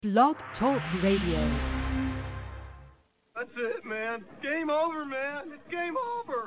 Blog Talk Radio. That's it, man. Game over, man. It's game over.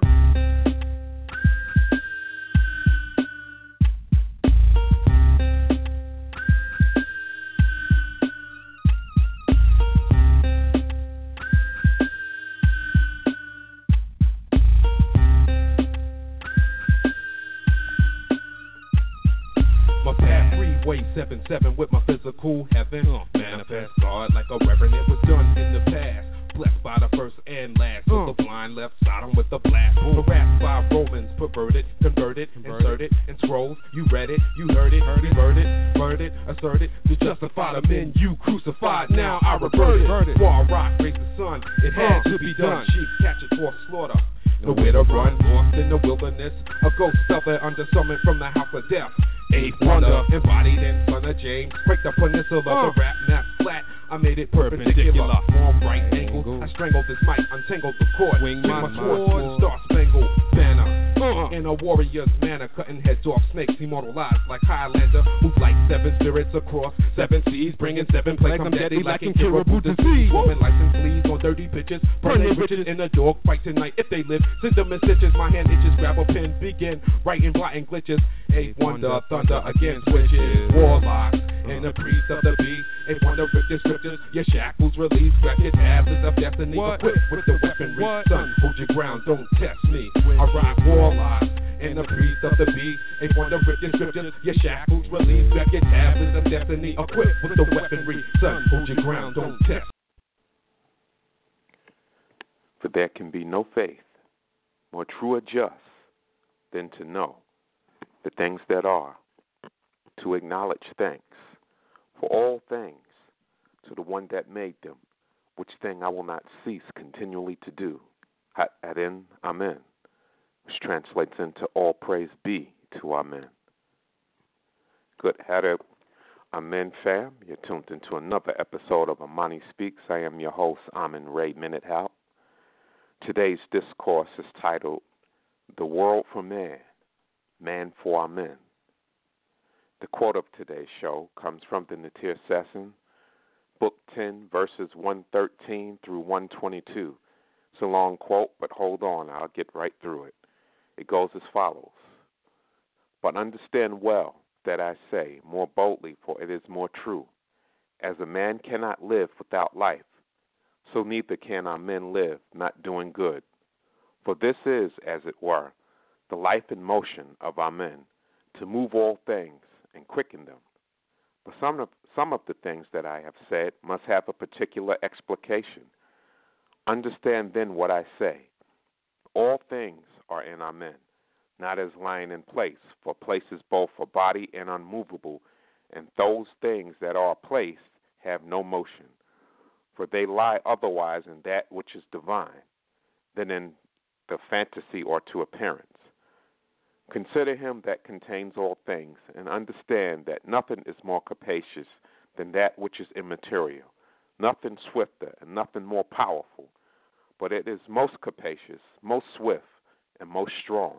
My path 3-way-7-7 with my physical heaven. Manifest God like a reverend. It was done in the past. Blessed by the first and last. With the blind left Sodom with the blast. Harassed by Romans, perverted, converted, inserted, and scrolls. You read it, you heard it, reverted, worded, asserted to justify the men you crucified. Now I reverted. War rock, raise the sun. It had to be done. Sheep catch it for slaughter. Nowhere to run, lost in the wilderness. A ghost feather under summon from the house of death. Eighth wonder, embodied in son of James. Break the peninsula, the rap map flat. I made it perpendicular. Form right angle. I strangled this mic, untangled the cord. Swing my sword, star spangled banner. In a warrior's manner, cutting heads off snakes, immortalized like Highlander. Move like seven spirits across seven seas, bringing seven plagues. I'm deadly like incurable disease. Woman license fleas on dirty bitches, burning witches in a dog fight tonight. If they live, send them in stitches. My hand itches, grab a pen, begin writing, blotting glitches. Eighth wonder, thunder against witches, warlocks, and the priest of the beast. Eighth wonder, rip the scriptures, your shackles release, grab your tablets of destiny, equipped with the weaponry. Son, hold your ground, don't test me. I rock warlocks and the priest of the beast. Eighth wonder, rip your scriptures, your shackles release, grab your tablets of destiny, equipped with the weaponry. Son, hold your ground, don't test. For there can be no faith more true or just than to know the things that are, to acknowledge thanks for all things to the one that made them, which thing I will not cease continually to do. Adin, Amen, which translates into all praise be to Amen. Good Hadab, Amen fam. You're tuned into another episode of Amani Speaks. I am your host, Amin Ray Minute-Hout. Today's discourse is titled, The World for Man, Man for Amen. The quote of today's show comes from the Natir Session, Book 10, verses 113 through 122. It's a long quote, but hold on, I'll get right through it. It goes as follows. But understand well that I say more boldly, for it is more true. As a man cannot live without life, so neither can our men live not doing good. For this is, as it were, the life and motion of our men, to move all things and quicken them. But some of the things that I have said must have a particular explication. Understand then what I say. All things are in our men, not as lying in place, for places both for body and unmovable, and those things that are placed have no motion. For they lie otherwise in that which is divine than in the fantasy or to appearance. Consider him that contains all things, and understand that nothing is more capacious than that which is immaterial, nothing swifter and nothing more powerful, but it is most capacious, most swift, and most strong.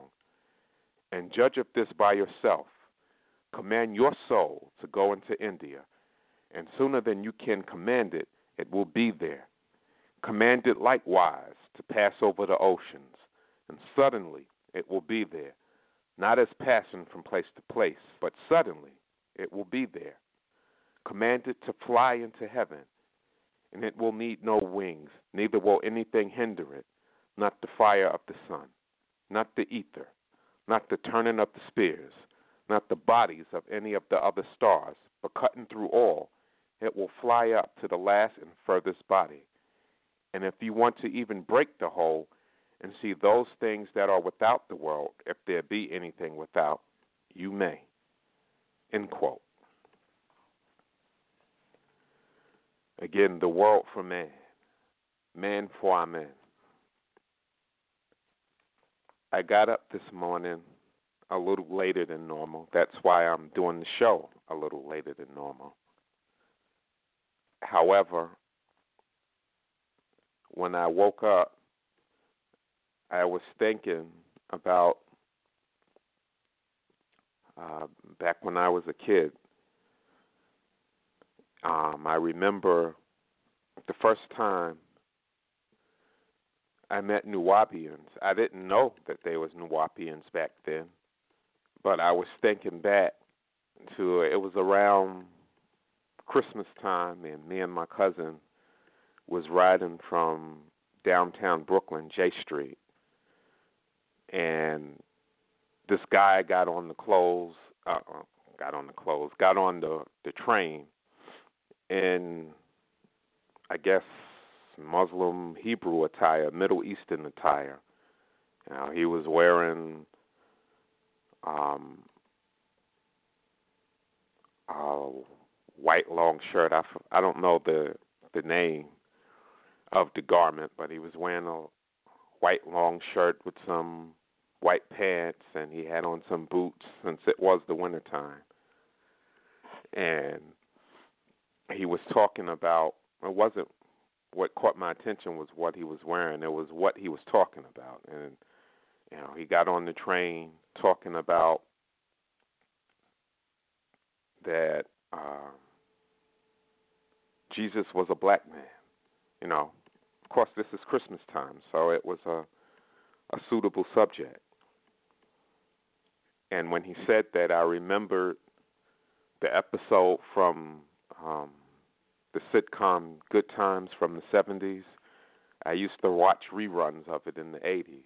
And judge of this by yourself. Command your soul to go into India, and sooner than you can command it, it will be there. Command it likewise to pass over the oceans, and suddenly it will be there. Not as passing from place to place, but suddenly it will be there. Command it to fly into heaven, and it will need no wings, neither will anything hinder it, not the fire of the sun, not the ether, not the turning of the spears, not the bodies of any of the other stars, but cutting through all, it will fly up to the last and furthest body. And if you want to even break the whole and see those things that are without the world, if there be anything without, you may. End quote. Again, the world for man, man for our men. I got up this morning a little later than normal. That's why I'm doing the show a little later than normal. However, when I woke up, I was thinking about back when I was a kid. I remember the first time I met Nuwaubians. I didn't know that there was Nuwaubians back then, but I was thinking back to it was around Christmas time, and me and my cousin was riding from downtown Brooklyn, J Street, and this guy got on the train in, I guess, Muslim Hebrew attire, Middle Eastern attire. He was wearing a white long shirt. I don't know the name of the garment, but he was wearing a white long shirt with some white pants, and he had on some boots since it was the wintertime. And he was talking about, it wasn't what caught my attention was what he was wearing. It was what he was talking about. And, he got on the train talking about that Jesus was a black man. Of course, this is Christmas time, so it was a suitable subject. And when he said that, I remembered the episode from the sitcom Good Times from the 70s. I used to watch reruns of it in the 80s.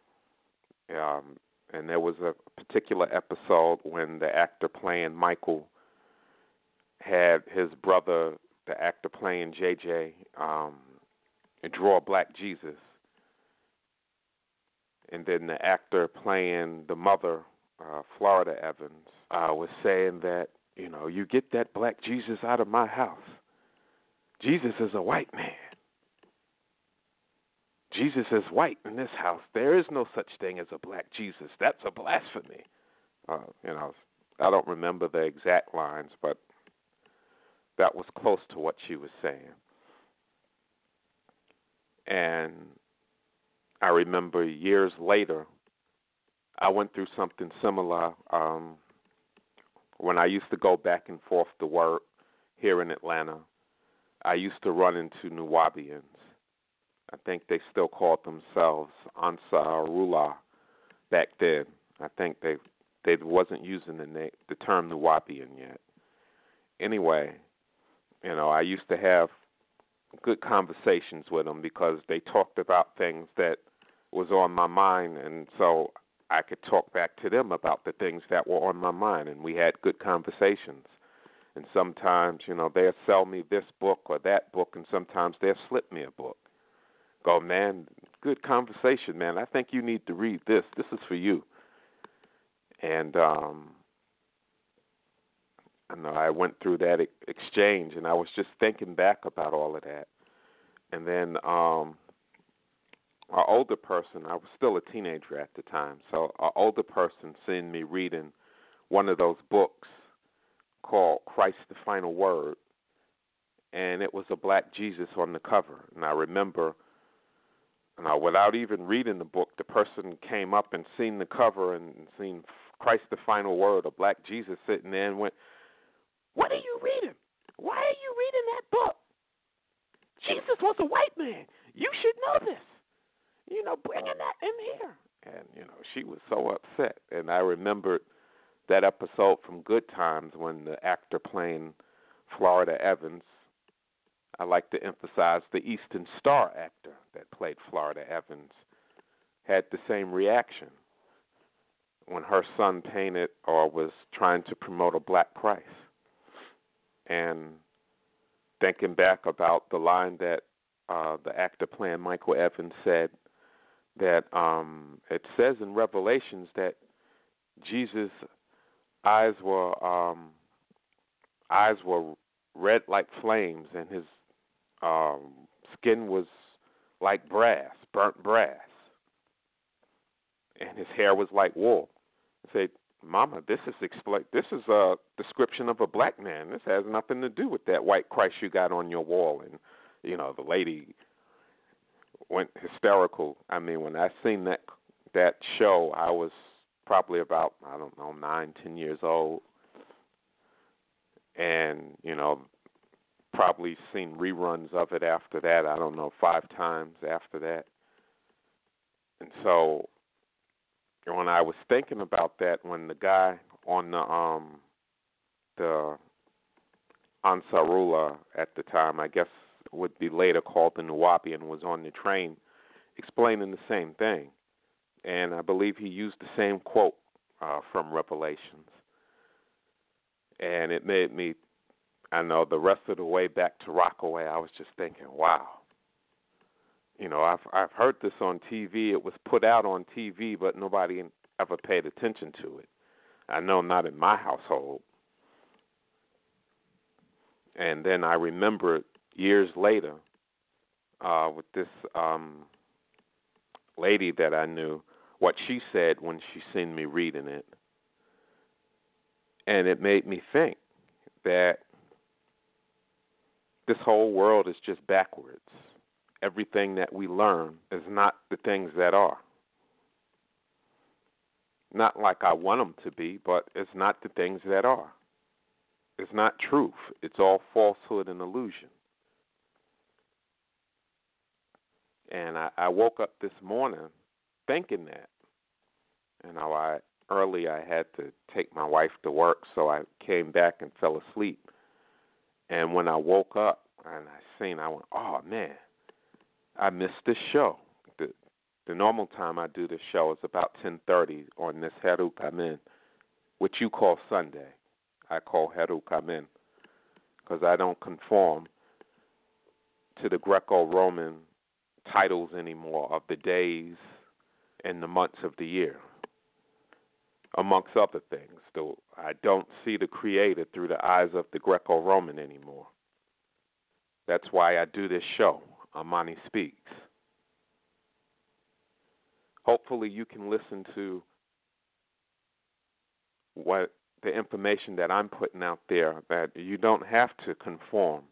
And there was a particular episode when the actor playing Michael had his brother, the actor playing JJ, draw Black Jesus. And then the actor playing the mother, Florida Evans, was saying that, you get that Black Jesus out of my house. Jesus is a white man. Jesus is white in this house. There is no such thing as a Black Jesus. That's a blasphemy. I don't remember the exact lines, but that was close to what she was saying. And I remember years later, I went through something similar when I used to go back and forth to work here in Atlanta. I used to run into Nuwaubians. I think they still called themselves Ansarullah back then. I think they wasn't using the term Nuwaubian yet. Anyway, I used to have good conversations with them because they talked about things that was on my mind, and so I could talk back to them about the things that were on my mind, and we had good conversations. And sometimes, they'll sell me this book or that book, and sometimes they'll slip me a book. Go, man, good conversation, man. I think you need to read this. This is for you. And I went through that exchange, and I was just thinking back about all of that. And then our older person, I was still a teenager at the time, so our older person seen me reading one of those books called Christ the Final Word, and it was a Black Jesus on the cover. And I remember, without even reading the book, the person came up and seen the cover and seen Christ the Final Word, a Black Jesus sitting there, and went, "What are you reading? Why are you reading that book? Jesus was a white man. You should know this. Bringing that in here." And, she was so upset. And I remembered that episode from Good Times when the actor playing Florida Evans, I like to emphasize the Eastern Star actor that played Florida Evans, had the same reaction when her son painted or was trying to promote a Black Christ. And thinking back about the line that the actor playing Michael Evans said, that it says in Revelations that Jesus' eyes were red like flames, and his skin was like brass, burnt brass, and his hair was like wool. I said, "Mama, this is a description of a Black man. This has nothing to do with that white Christ you got on your wall." And the lady went hysterical. I mean, when I seen that show, I was probably about, 9, 10 years old. And, probably seen reruns of it after that. I don't know, 5 times after that. And so when I was thinking about that, when the guy on the Ansarullah at the time, I guess would be later called the Nuwaubian, was on the train explaining the same thing. And I believe he used the same quote from Revelations. And it made me, I know the rest of the way back to Rockaway, I was just thinking, wow. You know, I've heard this on TV. It was put out on TV, but nobody ever paid attention to it. I know not in my household. And then I remembered years later with this lady that I knew, what she said when she seen me reading it. And it made me think that this whole world is just backwards. Everything that we learn is not the things that are. Not like I want them to be, but it's not the things that are. It's not truth. It's all falsehood and illusion. And I woke up this morning thinking that. You know, early I had to take my wife to work, so I came back and fell asleep. And when I woke up and I went, oh, man, I missed this show. The normal time I do this show is about 10:30 on this Heru Kamen, which you call Sunday. I call Heru Kamen because I don't conform to the Greco-Roman titles anymore of the days and the months of the year, amongst other things. Though I don't see the Creator through the eyes of the Greco-Roman anymore. That's why I do this show, Amani Speaks. Hopefully you can listen to what the information that I'm putting out there, that you don't have to conform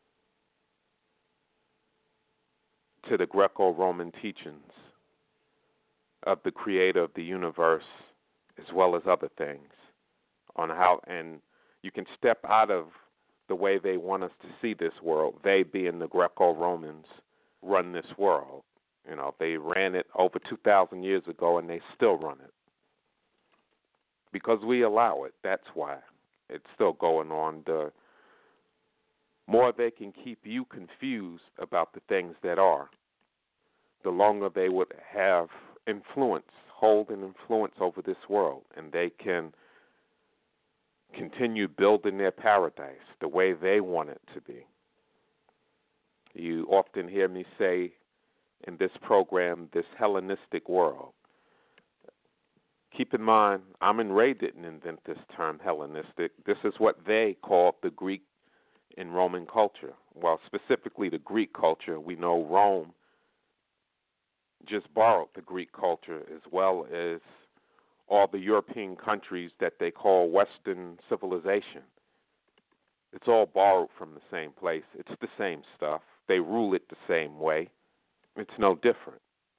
to the Greco-Roman teachings of the Creator of the universe, as well as other things, on how, and you can step out of the way they want us to see this world. They, being the Greco-Romans, run this world. You know, they ran it over 2,000 years ago, and they still run it. Because we allow it, that's why it's still going on. The more they can keep you confused about the things that are, the longer they would have influence, hold an influence over this world, and they can continue building their paradise the way they want it to be. You often hear me say in this program, this Hellenistic world. Keep in mind, Amun Re didn't invent this term Hellenistic. This is what they called the Greek and Roman culture. Well, specifically the Greek culture. We know Rome just borrowed the Greek culture, as well as all the European countries that they call Western civilization. It's all borrowed from the same place. It's the same stuff. They rule it the same way. It's no different.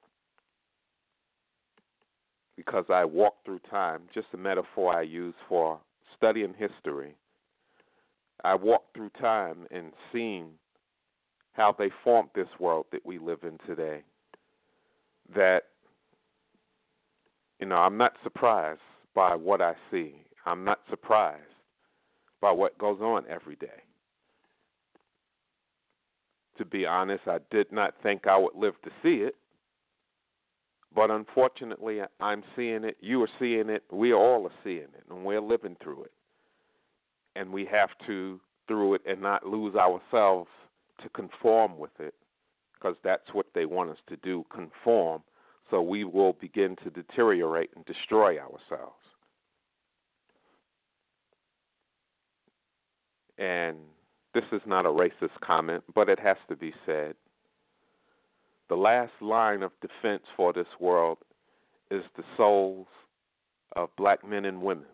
Because I walk through time, just a metaphor I use for studying history. I walk through time and seeing how they formed this world that we live in today. That, you know, I'm not surprised by what I see. I'm not surprised by what goes on every day. To be honest, I did not think I would live to see it. But unfortunately, I'm seeing it, you are seeing it, we all are seeing it, and we're living through it. And we have to, through it, and not lose ourselves to conform with it, because that's what they want us to do, conform, so we will begin to deteriorate and destroy ourselves. And this is not a racist comment, but it has to be said. The last line of defense for this world is the souls of black men and women,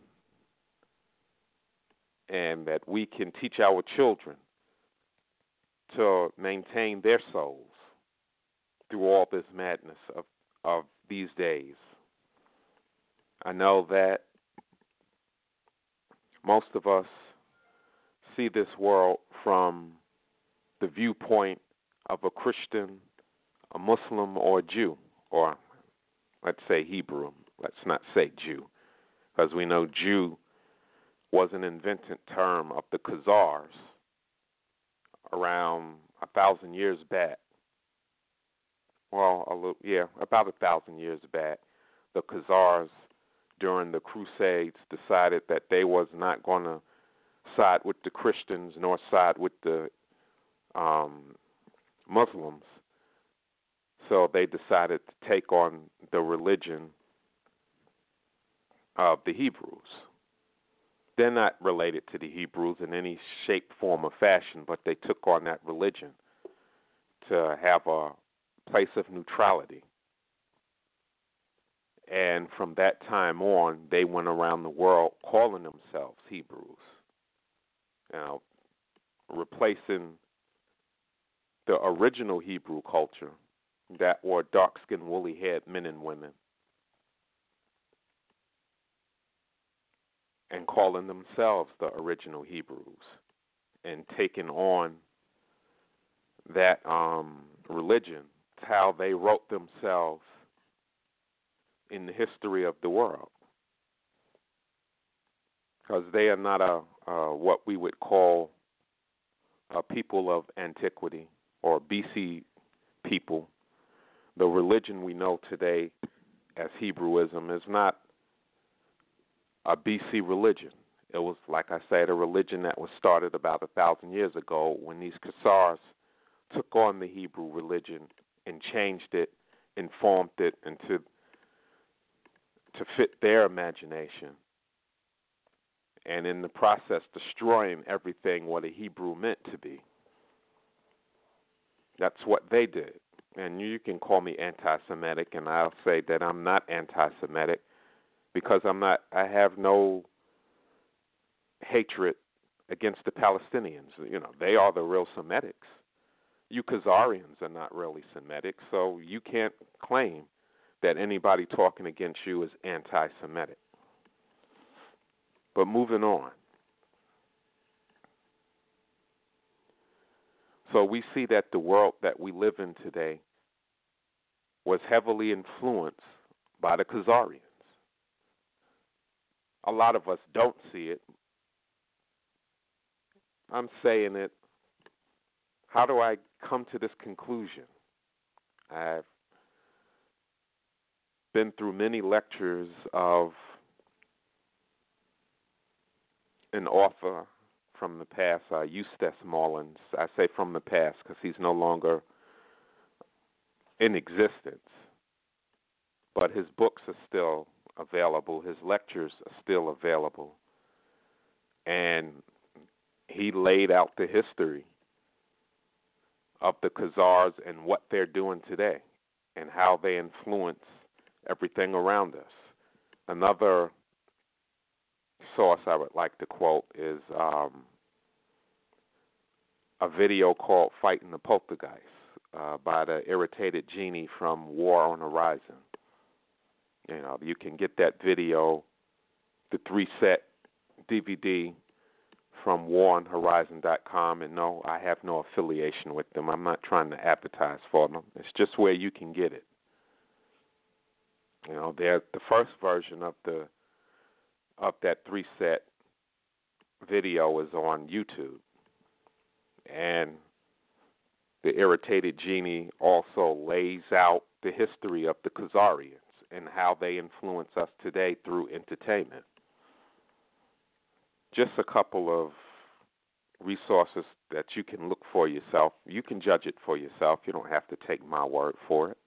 and that we can teach our children to maintain their souls through all this madness of these days. I know that most of us see this world from the viewpoint of a Christian, a Muslim, or a Jew, or let's say Hebrew. Let's not say Jew, because we know Jew was an invented term of the Khazars around 1,000 years back. Well, about 1,000 years back, the Khazars during the Crusades decided that they was not going to side with the Christians nor side with the Muslims. So they decided to take on the religion of the Hebrews. They're not related to the Hebrews in any shape, form, or fashion, but they took on that religion to have a place of neutrality. And from that time on, they went around the world calling themselves Hebrews. Now, replacing the original Hebrew culture that were dark-skinned, woolly-haired men and women, and calling themselves the original Hebrews, and taking on that religion. It's how they wrote themselves in the history of the world, because they are not what we would call a people of antiquity or BC people. The religion we know today as Hebrewism is not a BC religion. It was, like I said, a religion that was started about 1,000 years ago when these Khazars took on the Hebrew religion and changed it and formed it into to fit their imagination, and in the process destroying everything what a Hebrew meant to be. That's what they did. And you can call me anti-Semitic, and I'll say that I'm not anti-Semitic because I have no hatred against the Palestinians. You know, they are the real Semitics. You Khazarians are not really Semitic, so you can't claim that anybody talking against you is anti-Semitic. But moving on. So we see that the world that we live in today was heavily influenced by the Khazarians. A lot of us don't see it. I'm saying it. How do I come to this conclusion? I've been through many lectures of an author from the past, Eustace Mullins. I say from the past because he's no longer in existence. But his books are still available. His lectures are still available. And he laid out the history of the Khazars and what they're doing today and how they influence everything around us. Another source I would like to quote is a video called Fighting the Poltergeist by the Irritated Genie from War on Horizon. You know, you can get that video, the 3-set DVD from waronhorizon.com, and no, I have no affiliation with them. I'm not trying to advertise for them. It's just where you can get it. You know, the first version of that 3-set video is on YouTube. And the Irritated Genie also lays out the history of the Khazarians and how they influence us today through entertainment. Just a couple of resources that you can look for yourself. You can judge it for yourself. You don't have to take my word for it.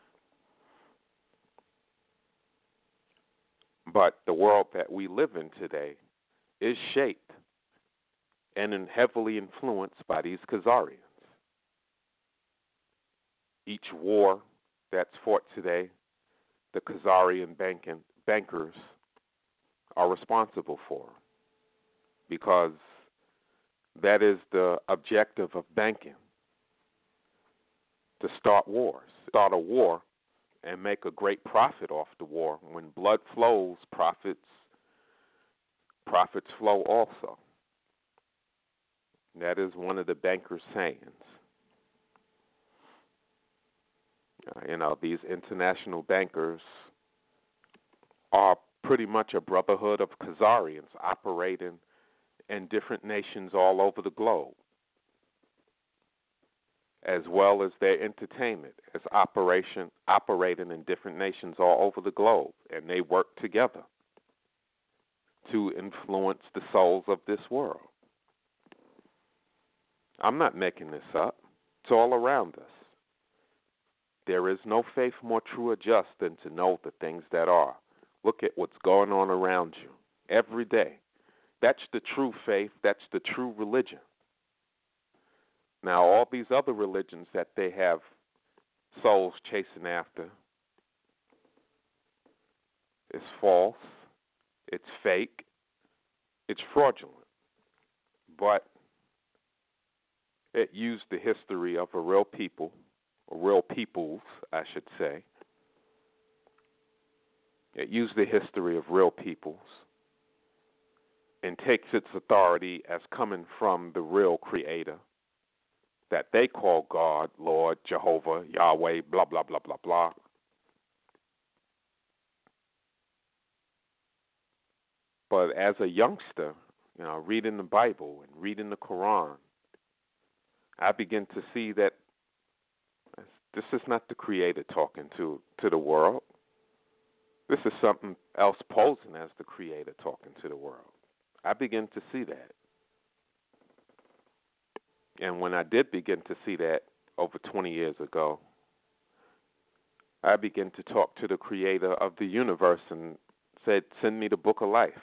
But the world that we live in today is shaped and heavily influenced by these Khazarians. Each war that's fought today, the Khazarian bankers are responsible for, because that is the objective of banking, to start wars. Start a war and make a great profit off the war. When blood flows, profits flow also. That is one of the banker's sayings. These international bankers are pretty much a brotherhood of Khazarians operating in different nations all over the globe, as well as their entertainment is operating in different nations all over the globe, and they work together to influence the souls of this world. I'm not making this up. It's all around us. There is no faith more true or just than to know the things that are. Look at what's going on around you every day. That's the true faith. That's the true religion. Now, all these other religions that they have souls chasing after, it's false, it's fake, it's fraudulent. But it used the history of a real people, or real peoples, I should say. It used the history of real peoples and takes its authority as coming from the real creator that they call God, Lord, Jehovah, Yahweh, blah, blah, blah, blah, blah. But as a youngster, reading the Bible and reading the Quran, I begin to see that this is not the Creator talking to the world. This is something else posing as the Creator talking to the world. I begin to see that. And when I did begin to see that over 20 years ago, I began to talk to the Creator of the universe and said, send me the book of life.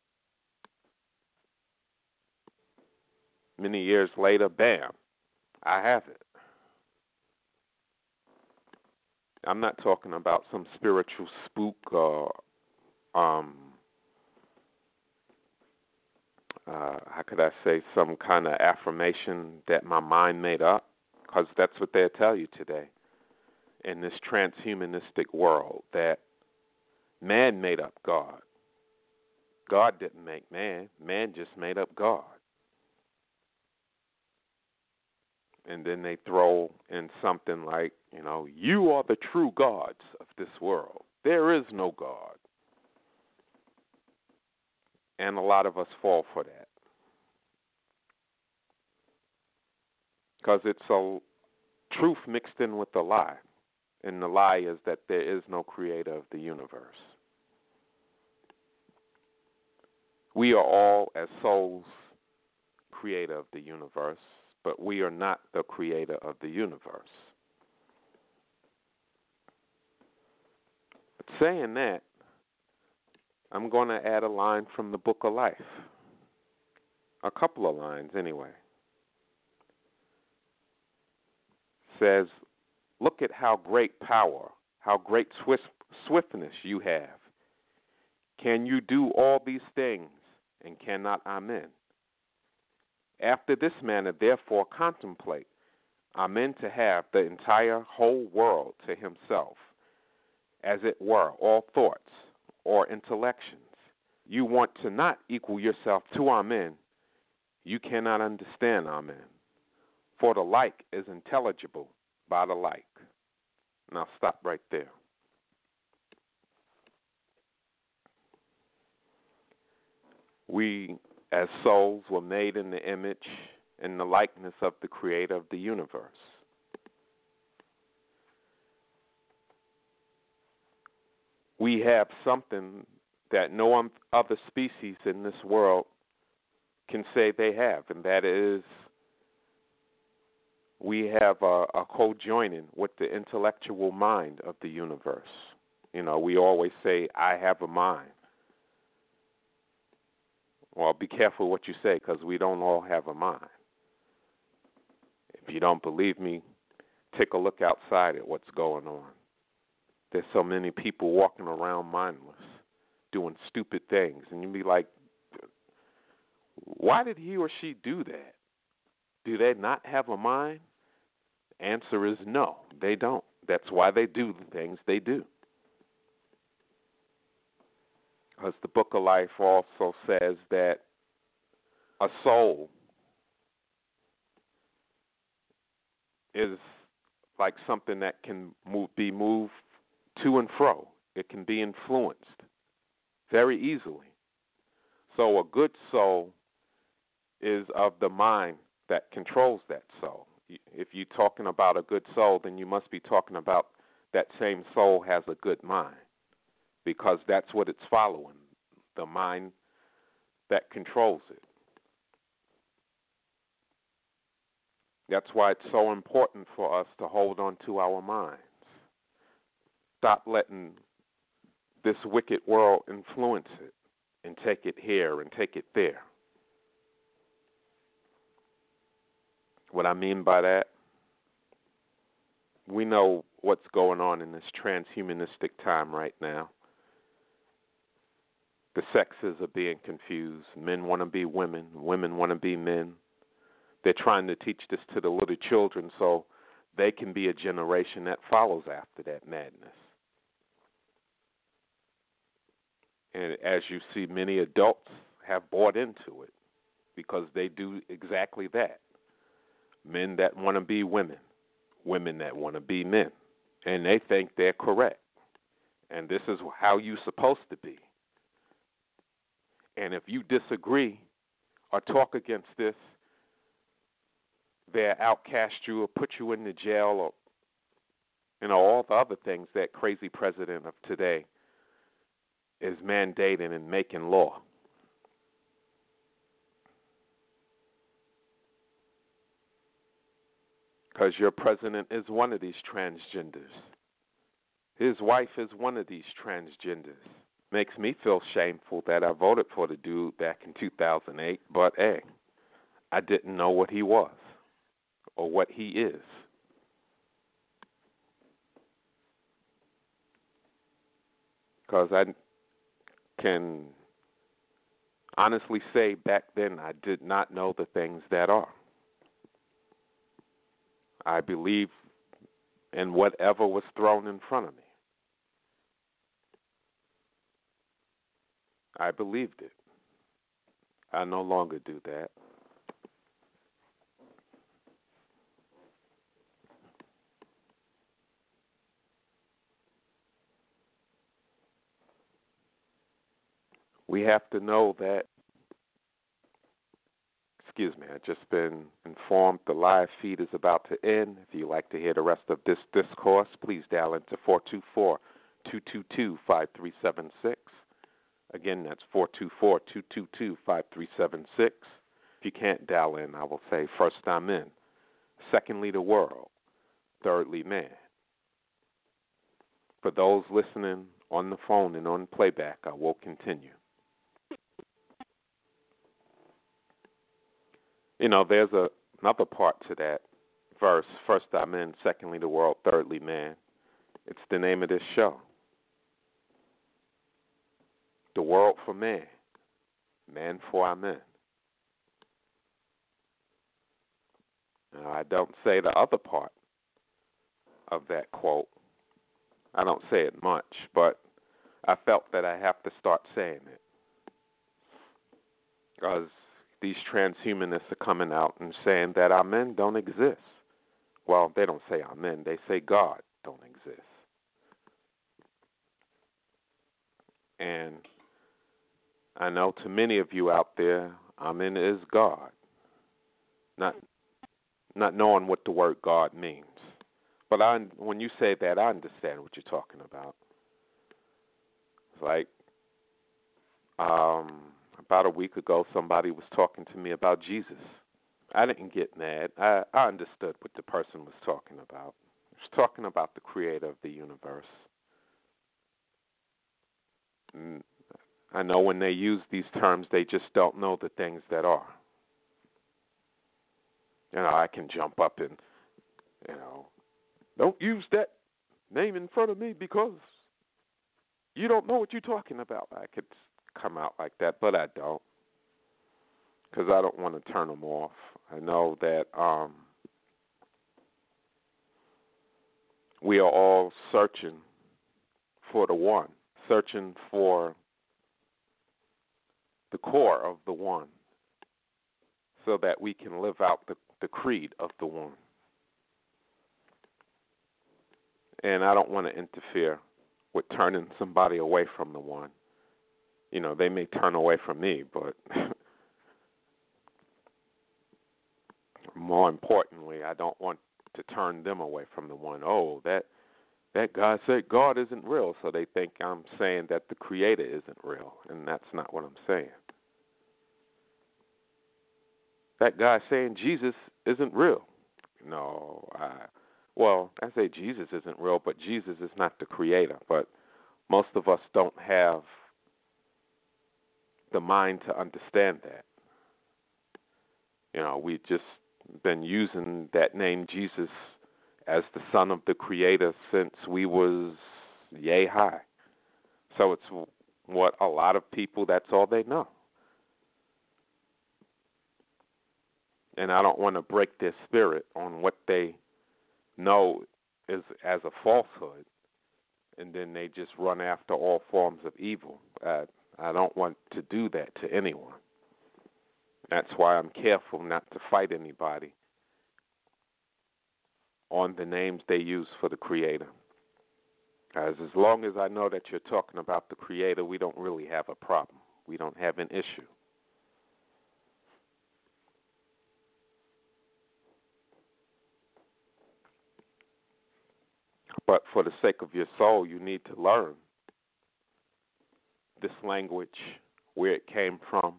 Many years later, bam, I have it. I'm not talking about some spiritual spook or, how could I say, some kind of affirmation that my mind made up, because that's what they'll tell you today in this transhumanistic world, that man made up God. God didn't make man. Man just made up God. And then they throw in something like, you are the true gods of this world. There is no God. And a lot of us fall for that. Because it's a truth mixed in with a lie. And the lie is that there is no creator of the universe. We are all, as souls, creator of the universe, but we are not the creator of the universe. But saying that, I'm going to add a line from the Book of Life. A couple of lines, anyway. It says, look at how great power, how great swiftness you have. Can you do all these things, and cannot Amen? After this manner, therefore, contemplate. Amen, to have the entire whole world to himself, as it were, all thoughts or intellections. You want to not equal yourself to Amen. You cannot understand Amen. For the like is intelligible by the like. Now stop right there. We, as souls, were made in the image and the likeness of the creator of the universe. We have something that no other species in this world can say they have, and that is we have a co-joining with the intellectual mind of the universe. We always say, I have a mind. Well, be careful what you say, because we don't all have a mind. If you don't believe me, take a look outside at what's going on. There's so many people walking around mindless, doing stupid things, and you'd be like, why did he or she do that? Do they not have a mind? Answer is no, they don't. That's why they do the things they do. Because the Book of Life also says that a soul is like something that can be moved to and fro. It can be influenced very easily. So a good soul is of the mind that controls that soul. If you're talking about a good soul, then you must be talking about that same soul has a good mind, because that's what it's following, the mind that controls it. That's why it's so important for us to hold on to our minds. Stop letting this wicked world influence it and take it here and take it there. What I mean by that, we know what's going on in this transhumanistic time right now. The sexes are being confused. Men want to be women. Women want to be men. They're trying to teach this to the little children so they can be a generation that follows after that madness. And as you see, many adults have bought into it because they do exactly that. Men that want to be women, women that want to be men, and they think they're correct. And this is how you're supposed to be. And if you disagree or talk against this, they'll outcast you or put you in the jail, or all the other things that crazy president of today is mandating and making law. Because your president is one of these transgenders. His wife is one of these transgenders. Makes me feel shameful that I voted for the dude back in 2008, but hey, I didn't know what he was or what he is. Because I can honestly say back then I did not know the things that are. I believed in whatever was thrown in front of me. I believed it. I no longer do that. We have to know that, I've just been informed the live feed is about to end. If you'd like to hear the rest of this discourse, please dial into 424-222-5376. Again, that's 424-222-5376. If you can't dial in, I will say first I'm in, secondly the world, thirdly man. For those listening on the phone and on playback, I will continue. There's another part to that verse, first I'm in, secondly the world, thirdly man. It's the name of this show. The world for man, man for our men. Now, I don't say the other part of that quote. I don't say it much, but I felt that I have to start saying it. Because these transhumanists are coming out and saying that our men don't exist. Well, they don't say our men, they say God don't exist. And I know to many of you out there, Amen is God. Not knowing what the word God means. But when you say that, I understand what you're talking about. It's like about a week ago, somebody was talking to me about Jesus. I didn't get mad. I understood what the person was talking about. He was talking about the creator of the universe. And I know when they use these terms, they just don't know the things that are. I can jump up and, don't use that name in front of me because you don't know what you're talking about. I could come out like that, but I don't, because I don't want to turn them off. I know that we are all searching for the one, searching for the core of the one, so that we can live out the creed of the one. And I don't want to interfere with turning somebody away from the one. You know, they may turn away from me, but more importantly, I don't want to turn them away from the one. Oh, that guy said God isn't real, so they think I'm saying that the Creator isn't real, and that's not what I'm saying. That guy saying Jesus isn't real. No, I say Jesus isn't real, but Jesus is not the Creator. But most of us don't have the mind to understand that. You know, we've just been using that name Jesus as the Son of the Creator since we was yay high. So it's what a lot of people, that's all they know. And I don't want to break their spirit on what they know is as a falsehood, and then they just run after all forms of evil. I don't want to do that to anyone. That's why I'm careful not to fight anybody on the names they use for the Creator. As long as I know that you're talking about the Creator, we don't really have a problem. We don't have an issue. But for the sake of your soul, you need to learn this language, where it came from,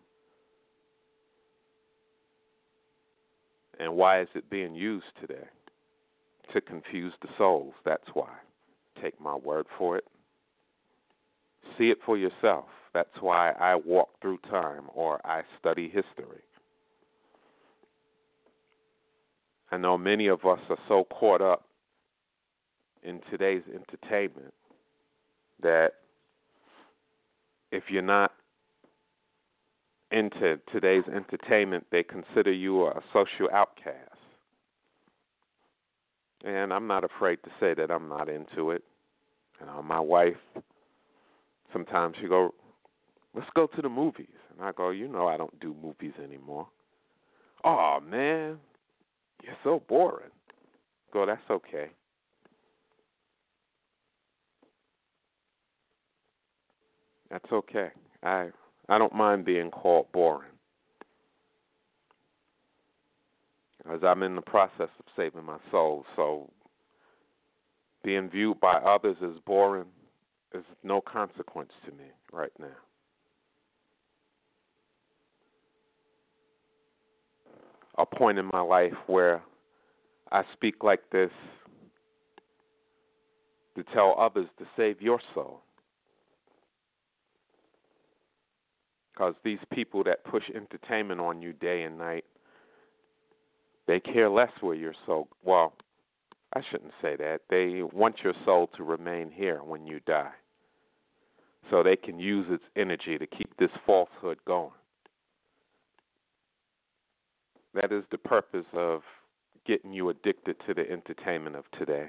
and why is it being used today? To confuse the souls, that's why. Take my word for it. See it for yourself. That's why I walk through time, or I study history. I know many of us are so caught up in today's entertainment that if you're not into today's entertainment, they consider you a social outcast. And I'm not afraid to say that I'm not into it. You know, my wife, sometimes she go, let's go to the movies. And I go, you know I don't do movies anymore. Oh, man, you're so boring. I go, that's okay. That's okay. I don't mind being called boring, because I'm in the process of saving my soul. So being viewed by others as boring is no consequence to me right now. A point in my life where I speak like this to tell others to save your soul. Because these people that push entertainment on you day and night, they care less where your soul, well, I shouldn't say that. They want your soul to remain here when you die, so they can use its energy to keep this falsehood going. That is the purpose of getting you addicted to the entertainment of today,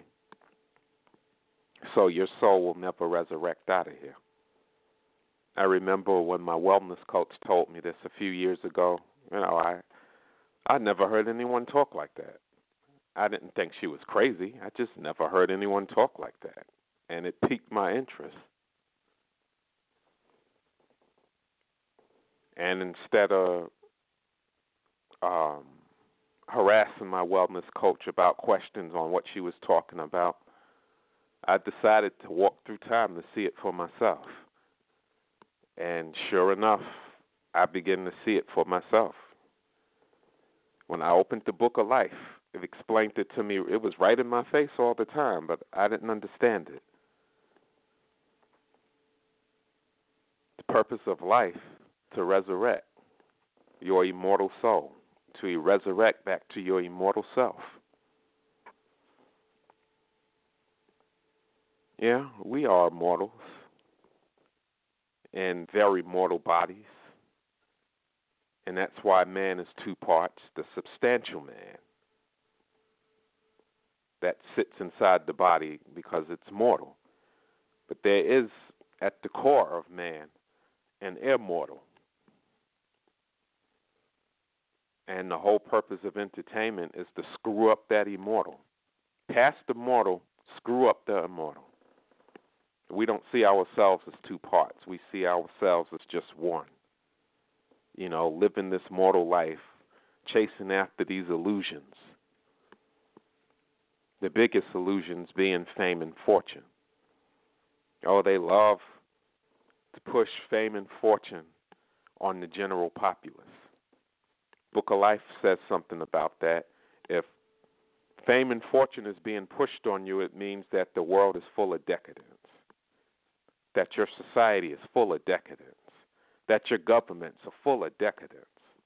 so your soul will never resurrect out of here. I remember when my wellness coach told me this a few years ago. You know, I never heard anyone talk like that. I didn't think she was crazy. I just never heard anyone talk like that. And it piqued my interest. And instead of harassing my wellness coach about questions on what she was talking about, I decided to walk through time to see it for myself. And sure enough, I began to see it for myself. When I opened the Book of Life, it explained it to me. It was right in my face all the time, but I didn't understand it. The purpose of life, to resurrect your immortal soul, to resurrect back to your immortal self. Yeah, we are mortals in very mortal bodies. And that's why man is two parts: the substantial man that sits inside the body because it's mortal. But there is, at the core of man, an immortal. And the whole purpose of entertainment is to screw up that immortal. Past the mortal, Screw up the immortal. We don't see ourselves as two parts. We see ourselves as just one. Living this mortal life, chasing after these illusions. The biggest illusions being fame and fortune. Oh, they love to push fame and fortune on the general populace. Book of Life says something about that. If fame and fortune is being pushed on you, it means that the world is full of decadence, that your society is full of decadence, that your governments are full of decadence.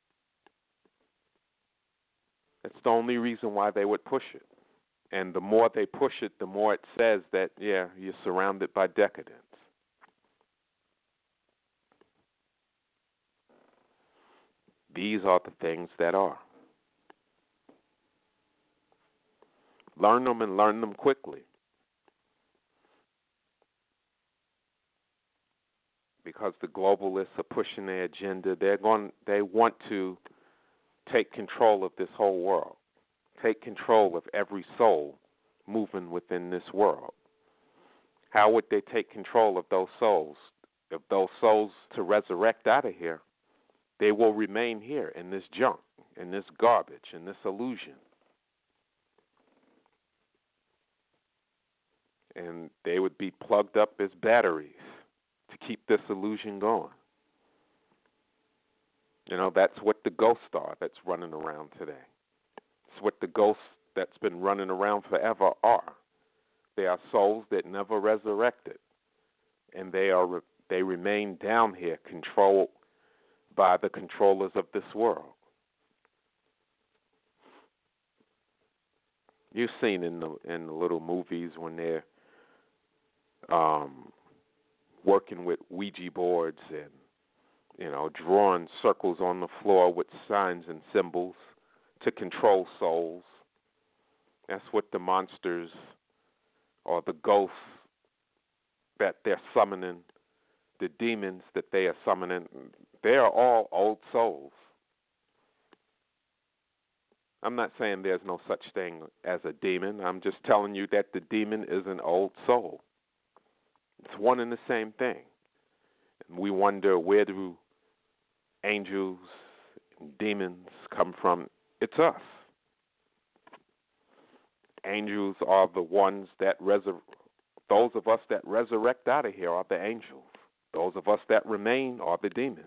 It's the only reason why they would push it. And the more they push it, the more it says that, yeah, you're surrounded by decadence. These are the things that are. Learn them and learn them quickly. Because the globalists are pushing their agenda. They want to take control of this whole world. Take control of every soul moving within this world. How would they take control of those souls? If those souls to resurrect out of here, they will remain here in this junk, in this garbage, in this illusion. And they would be plugged up as batteries to keep this illusion going. That's what the ghosts are that's running around today. It's what the ghosts that's been running around forever are. They are souls that never resurrected, and they remain down here, controlled by the controllers of this world. You've seen in the little movies when they're working with Ouija boards and drawing circles on the floor with signs and symbols to control souls. That's what the monsters or the ghosts that they're summoning, the demons that they are summoning, they are all old souls. I'm not saying there's no such thing as a demon. I'm just telling you that the demon is an old soul. It's one and the same thing. And we wonder, where do angels and demons come from? It's us. Angels are the ones that those of us that resurrect out of here are the angels. Those of us that remain are the demons.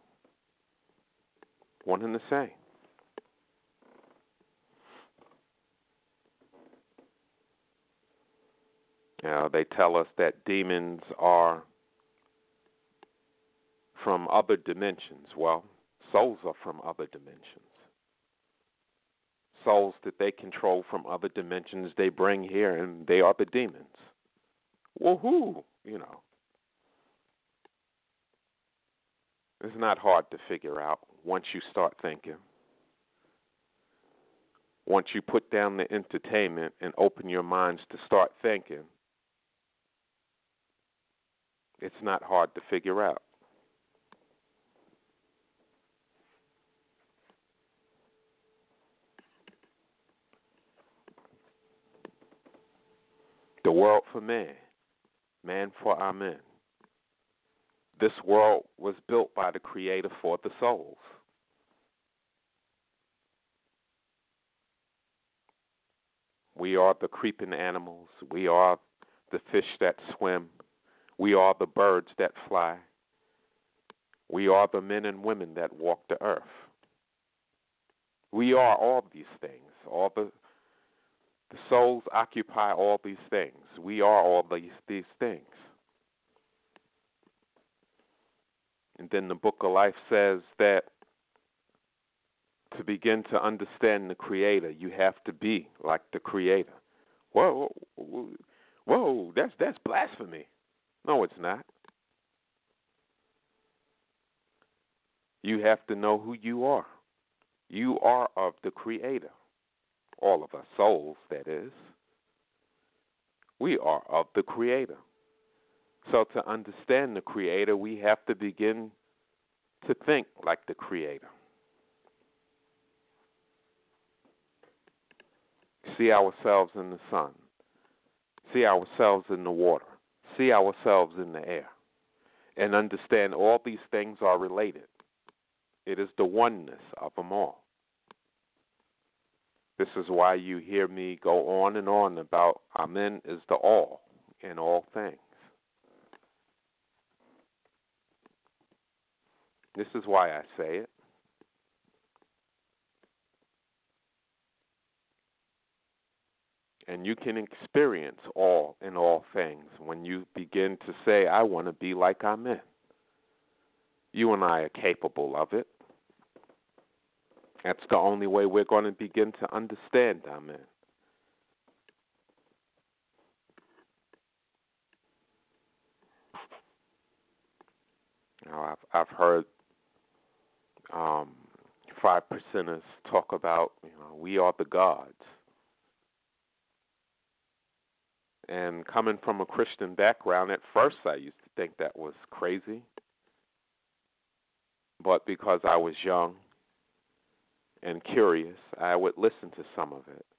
One and the same. They tell us that demons are from other dimensions. Well, souls are from other dimensions. Souls that they control from other dimensions they bring here, and they are the demons. Woohoo! It's not hard to figure out once you start thinking. Once you put down the entertainment and open your minds to start thinking, it's not hard to figure out. The world for man, man for amen. This world was built by the Creator for the souls. We are the creeping animals. We are the fish that swim. We are the birds that fly. We are the men and women that walk the earth. We are all these things. All the souls occupy all these things. We are all these things. And then the Book of Life says that to begin to understand the Creator, you have to be like the Creator. Whoa, that's blasphemy. No, it's not. You have to know who you are. You are of the Creator. All of us souls, that is. We are of the Creator. So to understand the Creator, we have to begin to think like the Creator. See ourselves in the sun. see ourselves in the water, see ourselves in the air, and understand all these things are related. It is the oneness of them all. This is why you hear me go on and on about Amen is the all in all things. This is why I say it. And you can experience all in all things when you begin to say, I want to be like Amen. You and I are capable of it. That's the only way we're going to begin to understand Amen. Now, I've heard 5%ers talk about, we are the gods. And coming from a Christian background, at first I used to think that was crazy. But because I was young and curious, I would listen to some of it.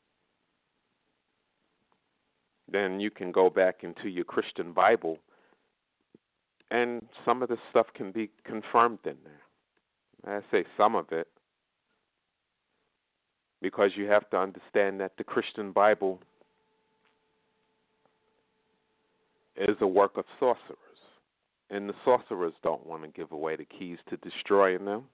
Then you can go back into your Christian Bible, and some of the stuff can be confirmed in there. I say some of it because you have to understand that the Christian Bible is a work of sorcerers. And the sorcerers don't want to give away the keys to destroying them.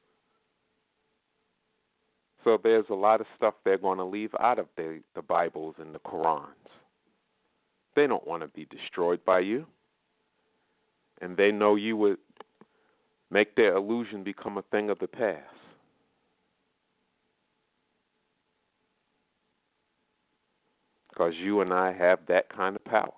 So there's a lot of stuff they're going to leave out of the Bibles and the Qurans. They don't want to be destroyed by you. And they know you would make their illusion become a thing of the past. Because you and I have that kind of power.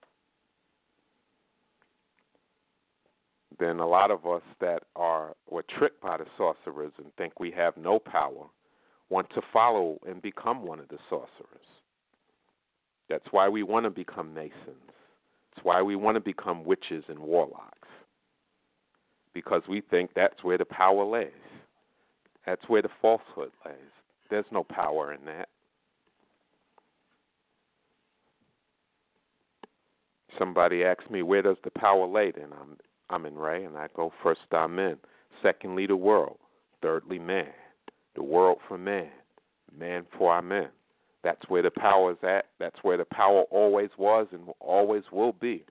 Then a lot of us that were tricked by the sorcerers and think we have no power want to follow and become one of the sorcerers. That's why we want to become Masons. That's why we want to become witches and warlocks. Because we think that's where the power lays. That's where the falsehood lays. There's no power in that. Somebody asks me, where does the power lay? Then I'm in Ray, and I go, first, Amen. Secondly, the world. Thirdly, man. The world for man. Man for Amen. That's where the power is at. That's where the power always was and always will be.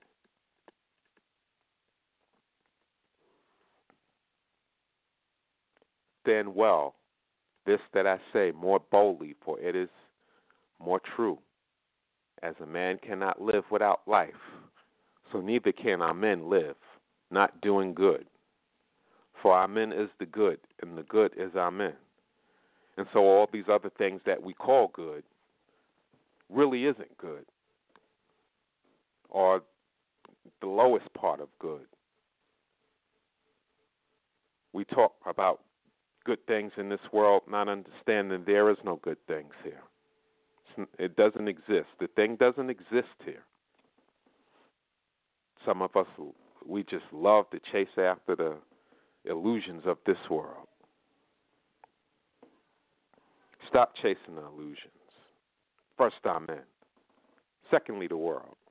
Stand well, this that I say more boldly, for it is more true. As a man cannot live without life, so neither can Amen live, not doing good. For Amen is the good, and the good is Amen. And so all these other things that we call good really isn't good, or the lowest part of good. We talk about good things in this world, not understanding there is no good things here. It doesn't exist. The thing doesn't exist here. Some of us, we just love to chase after the illusions of this world. Stop chasing the illusions. First, Amen. Secondly, the world.